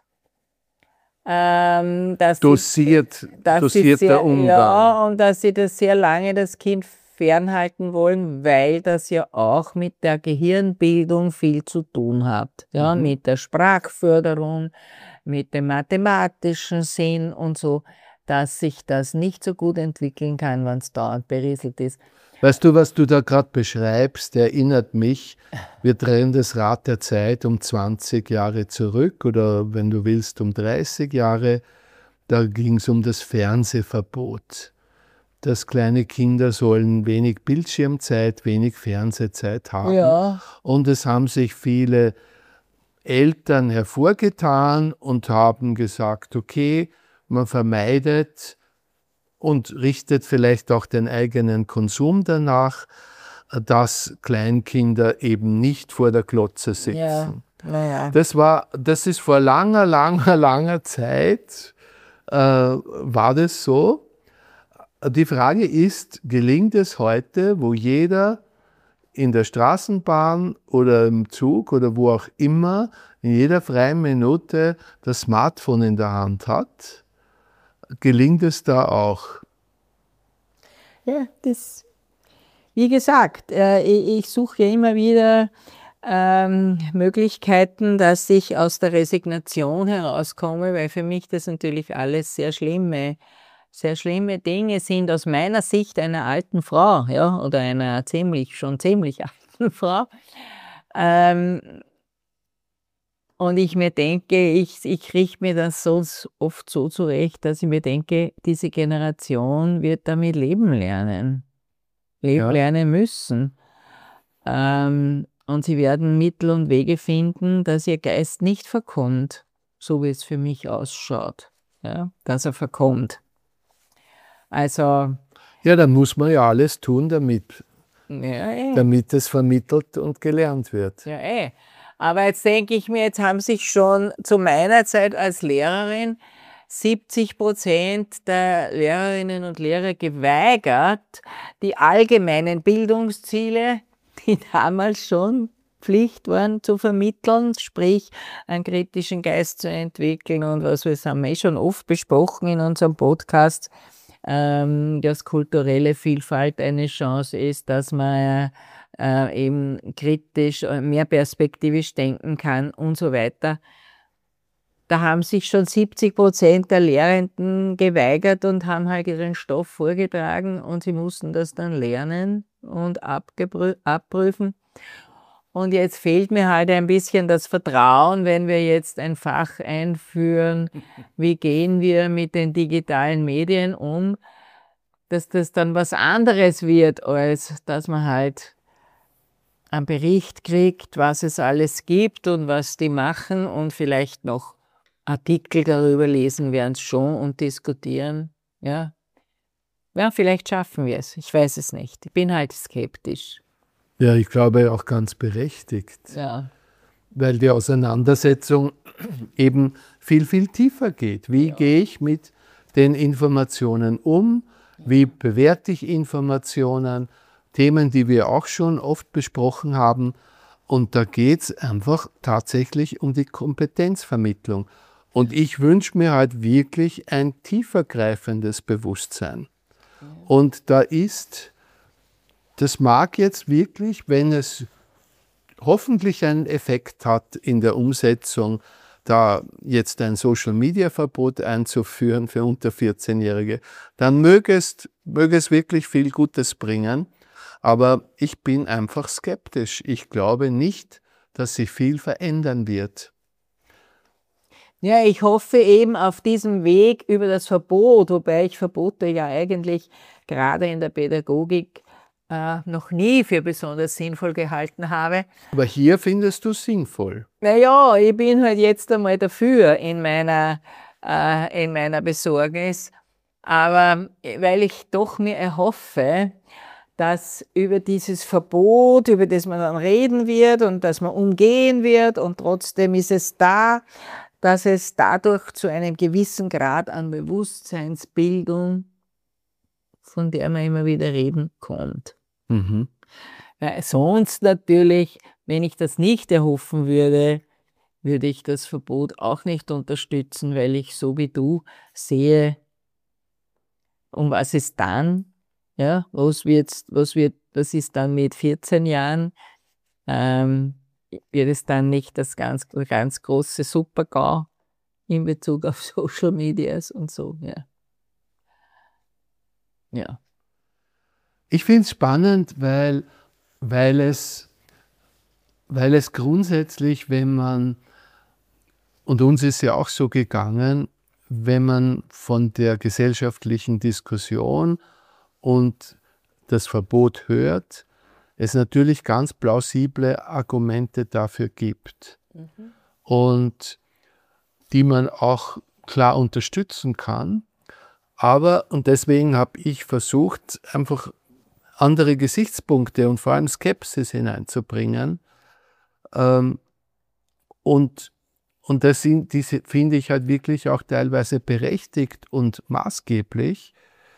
ähm, dass dosiert, sie, dass dosiert sie sehr, der Umgang. Ja, und dass sie das sehr lange das Kind fernhalten wollen, weil das ja auch mit der Gehirnbildung viel zu tun hat. Ja, mhm. Mit der Sprachförderung, mit dem mathematischen Sinn und so, dass sich das nicht so gut entwickeln kann, wenn es dauernd berieselt ist. Weißt du, was du da gerade beschreibst, erinnert mich, wir drehen das Rad der Zeit um zwanzig Jahre zurück oder wenn du willst um dreißig Jahre. Da ging es um das Fernsehverbot. Dass kleine Kinder sollen wenig Bildschirmzeit, wenig Fernsehzeit haben. Ja. Und es haben sich viele Eltern hervorgetan und haben gesagt, okay, man vermeidet und richtet vielleicht auch den eigenen Konsum danach, dass Kleinkinder eben nicht vor der Glotze sitzen. Ja. Naja. Das war, das ist vor langer, langer, langer Zeit, äh, war das so. Die Frage ist, gelingt es heute, wo jeder in der Straßenbahn oder im Zug oder wo auch immer in jeder freien Minute das Smartphone in der Hand hat? Gelingt es da auch? Ja, das, wie gesagt, äh, ich, ich suche ja immer wieder ähm, Möglichkeiten, dass ich aus der Resignation herauskomme, weil für mich das natürlich alles sehr schlimme, sehr schlimme Dinge sind aus meiner Sicht einer alten Frau, ja, oder einer ziemlich, schon ziemlich alten Frau. Ähm, Und ich mir denke, ich, ich richte mir das so oft so zurecht, dass ich mir denke, diese Generation wird damit leben lernen. Leben ja. lernen müssen. Ähm, und sie werden Mittel und Wege finden, dass ihr Geist nicht verkommt, so wie es für mich ausschaut. Ja? Dass er verkommt. Also. Ja, dann muss man ja alles tun, damit, ja, eh. damit es vermittelt und gelernt wird. Ja, eh. Aber jetzt denke ich mir, jetzt haben sich schon zu meiner Zeit als Lehrerin siebzig Prozent der Lehrerinnen und Lehrer geweigert, die allgemeinen Bildungsziele, die damals schon Pflicht waren, zu vermitteln, sprich einen kritischen Geist zu entwickeln und was wir haben wir eh schon oft besprochen in unserem Podcast, ähm, dass kulturelle Vielfalt eine Chance ist, dass man äh, eben kritisch, mehr perspektivisch denken kann und so weiter. Da haben sich schon siebzig Prozent der Lehrenden geweigert und haben halt ihren Stoff vorgetragen und sie mussten das dann lernen und abprüfen. Und jetzt fehlt mir halt ein bisschen das Vertrauen, wenn wir jetzt ein Fach einführen, wie gehen wir mit den digitalen Medien um, dass das dann was anderes wird, als dass man halt einen Bericht kriegt, was es alles gibt und was die machen und vielleicht noch Artikel darüber lesen werden schon und diskutieren. Ja. Ja, vielleicht schaffen wir es. Ich weiß es nicht. Ich bin halt skeptisch. Ja, ich glaube auch ganz berechtigt. Ja. Weil die Auseinandersetzung eben viel, viel tiefer geht. Wie ja. gehe ich mit den Informationen um? Wie bewerte ich Informationen? Themen, die wir auch schon oft besprochen haben. Und da geht es einfach tatsächlich um die Kompetenzvermittlung. Und ich wünsche mir halt wirklich ein tiefergreifendes Bewusstsein. Und da ist, das mag jetzt wirklich, wenn es hoffentlich einen Effekt hat in der Umsetzung, da jetzt ein Social-Media-Verbot einzuführen für unter vierzehnjährige, dann möge es, möge es wirklich viel Gutes bringen. Aber ich bin einfach skeptisch. Ich glaube nicht, dass sich viel verändern wird. Ja, ich hoffe eben auf diesem Weg über das Verbot, wobei ich Verbote ja eigentlich gerade in der Pädagogik äh, noch nie für besonders sinnvoll gehalten habe. Aber hier findest du es sinnvoll. Naja, ich bin halt jetzt einmal dafür in meiner, äh, in meiner Besorgnis. Aber weil ich doch mir erhoffe, dass über dieses Verbot, über das man dann reden wird und das man umgehen wird und trotzdem ist es da, dass es dadurch zu einem gewissen Grad an Bewusstseinsbildung, von der man immer wieder reden, kommt. Mhm. Weil sonst natürlich, wenn ich das nicht erhoffen würde, würde ich das Verbot auch nicht unterstützen, weil ich so wie du sehe, um was es dann, ja, was wird, was wird, was ist dann mit vierzehn Jahren, ähm, wird es dann nicht das ganz, ganz große Super-GAU in Bezug auf Social Medias und so, ja. Ja. Ich finde es spannend, weil, weil, es, weil es grundsätzlich, wenn man, und uns ist ja auch so gegangen, wenn man von der gesellschaftlichen Diskussion und das Verbot hört, es natürlich ganz plausible Argumente dafür gibt. Mhm. Und die man auch klar unterstützen kann. Aber, und deswegen habe ich versucht, einfach andere Gesichtspunkte und vor allem Skepsis hineinzubringen. Ähm, und, und das sind, diese finde ich halt wirklich auch teilweise berechtigt und maßgeblich.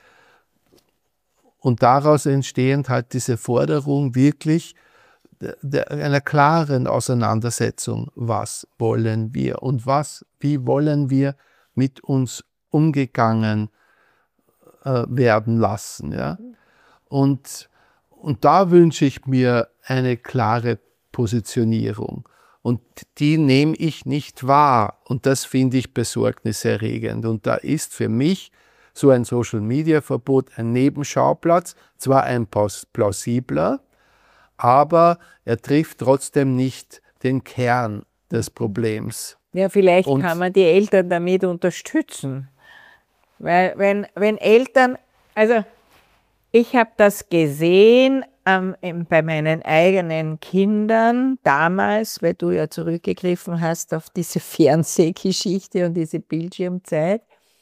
Und daraus entstehend halt diese Forderung wirklich der, der, einer klaren Auseinandersetzung. Was wollen wir und was, wie wollen wir mit uns umgegangen äh, werden lassen. Ja? Und, und da wünsche ich mir eine klare Positionierung. Und die nehme ich nicht wahr. Und das finde ich besorgniserregend. Und da ist für mich so ein Social-Media-Verbot ein Nebenschauplatz, zwar ein plausibler, aber er trifft trotzdem nicht den Kern des Problems. Ja, vielleicht Und kann man die Eltern damit unterstützen. Weil wenn, wenn Eltern, also ich habe das gesehen ähm, bei meinen eigenen Kindern damals, weil du ja zurückgegriffen hast auf diese Fernsehgeschichte und diese Bildschirmzeit.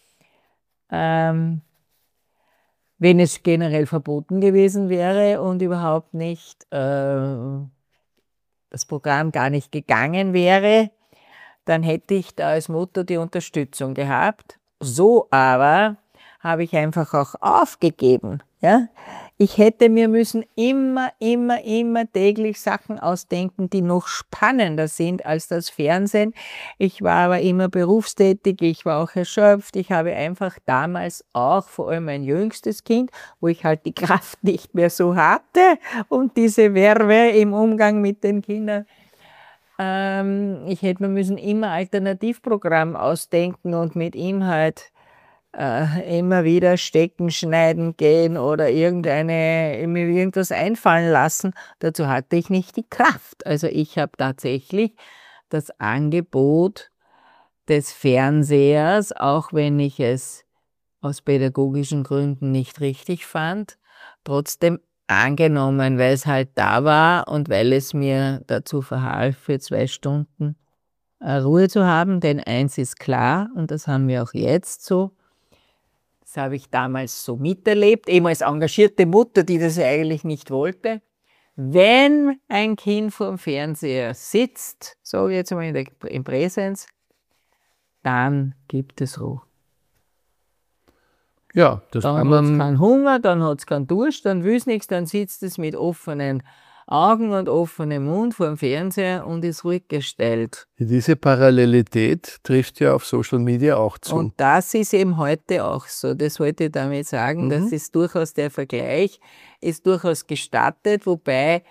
Ähm, wenn es generell verboten gewesen wäre und überhaupt nicht äh, das Programm gar nicht gegangen wäre, dann hätte ich da als Mutter die Unterstützung gehabt. So aber habe ich einfach auch aufgegeben. Ja? Ich hätte mir müssen immer, immer, immer täglich Sachen ausdenken, die noch spannender sind als das Fernsehen. Ich war aber immer berufstätig, ich war auch erschöpft. Ich habe einfach damals auch, vor allem mein jüngstes Kind, wo ich halt die Kraft nicht mehr so hatte und diese Werbe im Umgang mit den Kindern, ähm, ich hätte mir müssen immer Alternativprogramm ausdenken und mit ihm halt äh, immer wieder stecken, schneiden gehen oder irgendeine, mir irgendwas einfallen lassen. Dazu hatte ich nicht die Kraft. Also ich habe tatsächlich das Angebot des Fernsehers, auch wenn ich es aus pädagogischen Gründen nicht richtig fand, trotzdem angenommen, weil es halt da war und weil es mir dazu verhalf, für zwei Stunden äh, Ruhe zu haben. Denn eins ist klar, und das haben wir auch jetzt so, das habe ich damals so miterlebt, eben als engagierte Mutter, die das eigentlich nicht wollte. Wenn ein Kind vor dem Fernseher sitzt, so jetzt mal in der, in Präsenz, dann gibt es Ruhe. Ja, das dann hat es keinen Hunger, dann hat es keinen Durst, dann will es nichts, dann sitzt es mit offenen Augen und offenem Mund vor dem Fernseher und ist ruhig gestellt. Diese Parallelität trifft ja auf Social Media auch zu. Und das ist eben heute auch so. Das wollte ich damit sagen. Mhm. Das ist durchaus der Vergleich, ist durchaus gestattet, wobei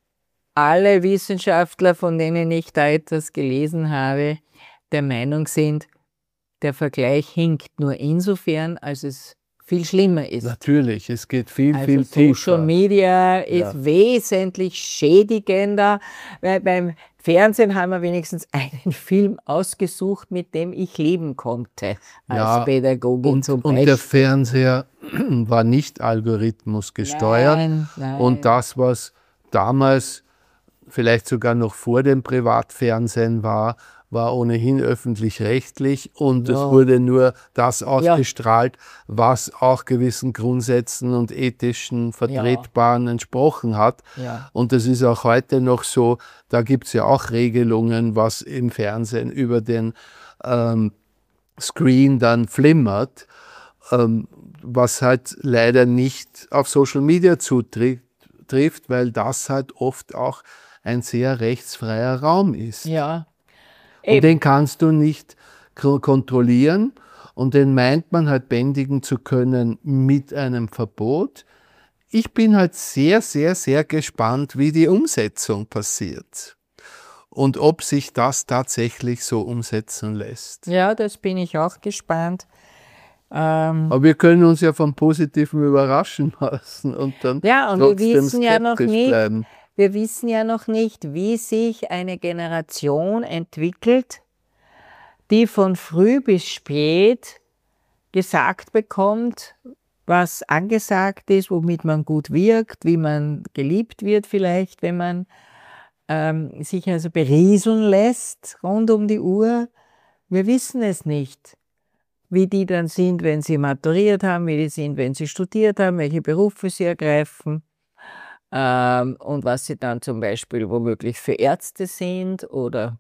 alle Wissenschaftler, von denen ich da etwas gelesen habe, der Meinung sind, der Vergleich hinkt nur insofern, als es viel schlimmer ist. Natürlich, es geht viel, also viel tiefer. Social Media ist ja. wesentlich schädigender, weil beim Fernsehen haben wir wenigstens einen Film ausgesucht, mit dem ich leben konnte als ja, Pädagogin und, zum Beispiel. Und der Fernseher war nicht Algorithmus gesteuert. Nein, nein. Und das, was damals vielleicht sogar noch vor dem Privatfernsehen war, war ohnehin öffentlich-rechtlich und ja. es wurde nur das ausgestrahlt, ja. was auch gewissen Grundsätzen und ethischen Vertretbaren ja. entsprochen hat. Ja. Und das ist auch heute noch so, da gibt es ja auch Regelungen, was im Fernsehen über den ähm, Screen dann flimmert, ähm, was halt leider nicht auf Social Media zutrifft, weil das halt oft auch ein sehr rechtsfreier Raum ist. Ja. Und den kannst du nicht kontrollieren und den meint man halt bändigen zu können mit einem Verbot. Ich bin halt sehr, sehr, sehr gespannt, wie die Umsetzung passiert und ob sich das tatsächlich so umsetzen lässt. Ja, das bin ich auch gespannt. Ähm Aber wir können uns ja vom Positiven überraschen lassen und dann ja, und trotzdem wir wissen ja noch nicht, bleiben. Wir wissen ja noch nicht, wie sich eine Generation entwickelt, die von früh bis spät gesagt bekommt, was angesagt ist, womit man gut wirkt, wie man geliebt wird vielleicht, wenn man ähm, sich also berieseln lässt rund um die Uhr. Wir wissen es nicht, wie die dann sind, wenn sie maturiert haben, wie die sind, wenn sie studiert haben, welche Berufe sie ergreifen. Ähm, und was sie dann zum Beispiel womöglich für Ärzte sind oder...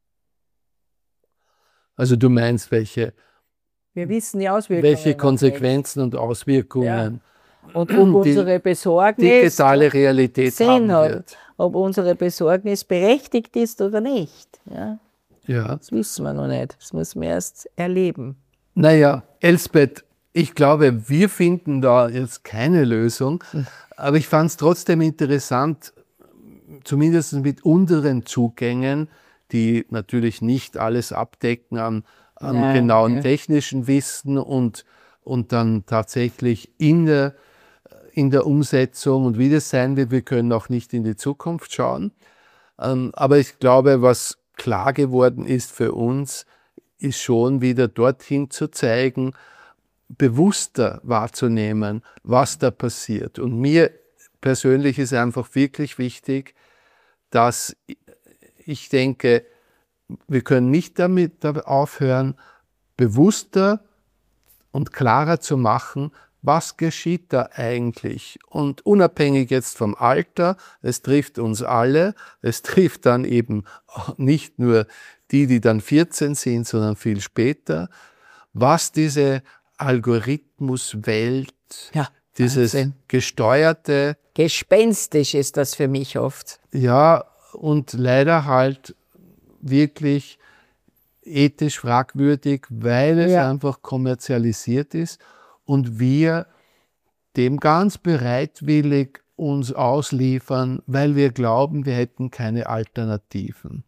Also du meinst, welche, wir wissen die Auswirkungen welche Konsequenzen und Auswirkungen ja. und ob unsere Besorgnis digitale Realität haben wird. Ob unsere Besorgnis berechtigt ist oder nicht. Ja? Ja. Das wissen wir noch nicht. Das müssen wir erst erleben. Naja, Elsbeth, ich glaube, wir finden da jetzt keine Lösung. Aber ich fand es trotzdem interessant, zumindest mit unseren Zugängen, die natürlich nicht alles abdecken an, an Nein, genauen ja. technischen Wissen und, und dann tatsächlich in der, in der Umsetzung und wie das sein wird. Wir können auch nicht in die Zukunft schauen. Ähm, aber ich glaube, was klar geworden ist für uns, ist schon wieder dorthin zu zeigen, bewusster wahrzunehmen, was da passiert. Und mir persönlich ist einfach wirklich wichtig, dass ich denke, wir können nicht damit aufhören, bewusster und klarer zu machen, was geschieht da eigentlich. Und unabhängig jetzt vom Alter, es trifft uns alle, es trifft dann eben nicht nur die, die dann vierzehn sind, sondern viel später, was diese Algorithmuswelt, ja, dieses Wahnsinn. gesteuerte... Gespenstisch ist das für mich oft. Ja, und leider halt wirklich ethisch fragwürdig, weil es ja. einfach kommerzialisiert ist und wir dem ganz bereitwillig uns ausliefern, weil wir glauben, wir hätten keine Alternativen.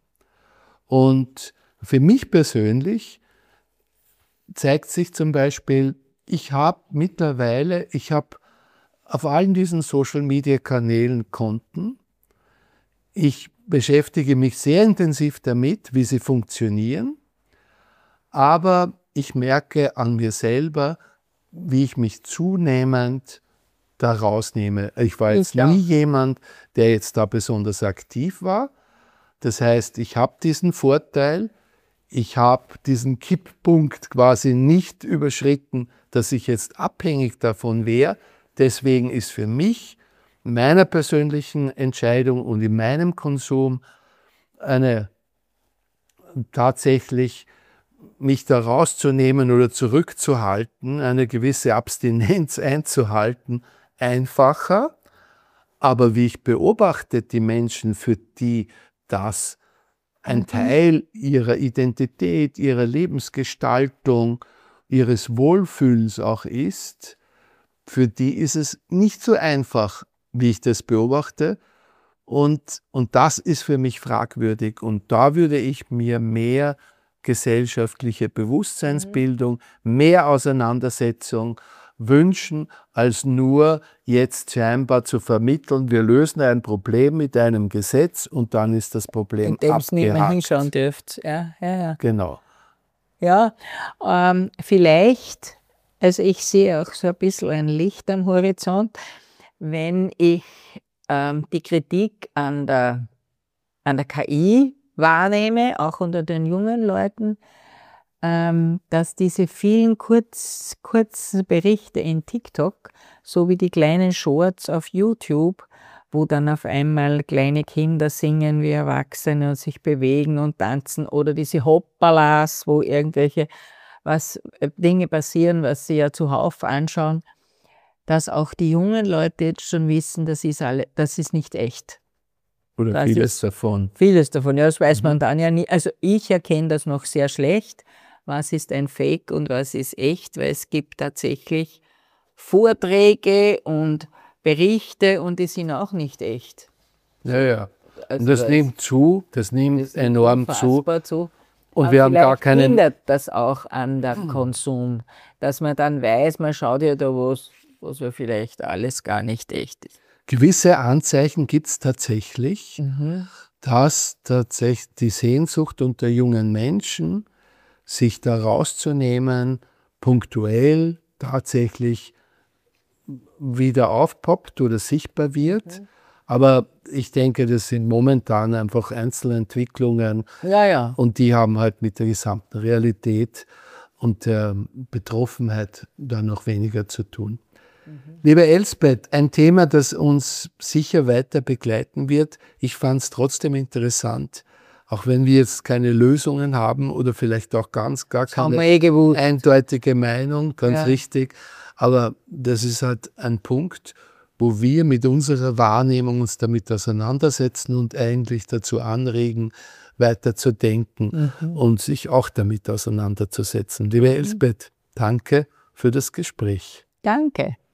Und für mich persönlich zeigt sich zum Beispiel, ich habe mittlerweile, ich habe auf allen diesen Social-Media-Kanälen Konten. Ich beschäftige mich sehr intensiv damit, wie sie funktionieren, aber ich merke an mir selber, wie ich mich zunehmend da rausnehme. Ich war jetzt ich nie jemand, der jetzt da besonders aktiv war. Das heißt, ich habe diesen Vorteil, ich habe diesen Kipppunkt quasi nicht überschritten, dass ich jetzt abhängig davon wäre. Deswegen ist für mich, in meiner persönlichen Entscheidung und in meinem Konsum, eine tatsächlich mich da rauszunehmen oder zurückzuhalten, eine gewisse Abstinenz einzuhalten, einfacher. Aber wie ich beobachte, die Menschen, für die das ein Teil ihrer Identität, ihrer Lebensgestaltung, ihres Wohlfühlens auch ist, für die ist es nicht so einfach, wie ich das beobachte. Und, und das ist für mich fragwürdig. Und da würde ich mir mehr gesellschaftliche Bewusstseinsbildung, mehr Auseinandersetzung wünschen, als nur jetzt scheinbar zu vermitteln, wir lösen ein Problem mit einem Gesetz und dann ist das Problem in dem es nicht mehr abgehakt. hinschauen dürft. Ja, ja, ja. Genau. Ja, ähm, vielleicht, also ich sehe auch so ein bisschen ein Licht am Horizont, wenn ich ähm, die Kritik an der, an der K I wahrnehme, auch unter den jungen Leuten, ähm, dass diese vielen kurz, kurzen Berichte in TikTok, so wie die kleinen Shorts auf YouTube, wo dann auf einmal kleine Kinder singen wie Erwachsene und sich bewegen und tanzen, oder diese Hoppalas, wo irgendwelche was, äh, Dinge passieren, was sie ja zuhauf anschauen, dass auch die jungen Leute jetzt schon wissen, das ist, alle, das ist nicht echt. Oder Das vieles ist, davon. Vieles davon, ja, das weiß Mhm. man dann ja nie. Also ich erkenne das noch sehr schlecht, was ist ein Fake und was ist echt, weil es gibt tatsächlich Vorträge und Berichte und die sind auch nicht echt. Ja, ja. Also Und das da nimmt zu, das nimmt ist enorm zu. unfassbar zu. Und Aber wir haben gar vielleicht keinen. hindert das auch an der Konsum, dass man dann weiß, man schaut ja da was, was ja vielleicht alles gar nicht echt ist. Gewisse Anzeichen gibt es tatsächlich, Mhm. dass tatsächlich die Sehnsucht unter jungen Menschen, sich da rauszunehmen, punktuell tatsächlich wieder aufpoppt oder sichtbar wird. Mhm. Aber ich denke, das sind momentan einfach Einzelentwicklungen Ja, ja. und die haben halt mit der gesamten Realität und der Betroffenheit da noch weniger zu tun. Mhm. Liebe Elsbeth, ein Thema, das uns sicher weiter begleiten wird. Ich fand es trotzdem interessant, auch wenn wir jetzt keine Lösungen haben oder vielleicht auch ganz gar Haben wir keine eh gewusst. eindeutige Meinung, ganz Ja. richtig. Aber das ist halt ein Punkt, wo wir mit unserer Wahrnehmung uns damit auseinandersetzen und eigentlich dazu anregen, weiter zu denken Mhm. und sich auch damit auseinanderzusetzen. Liebe Elsbeth, danke für das Gespräch. Danke.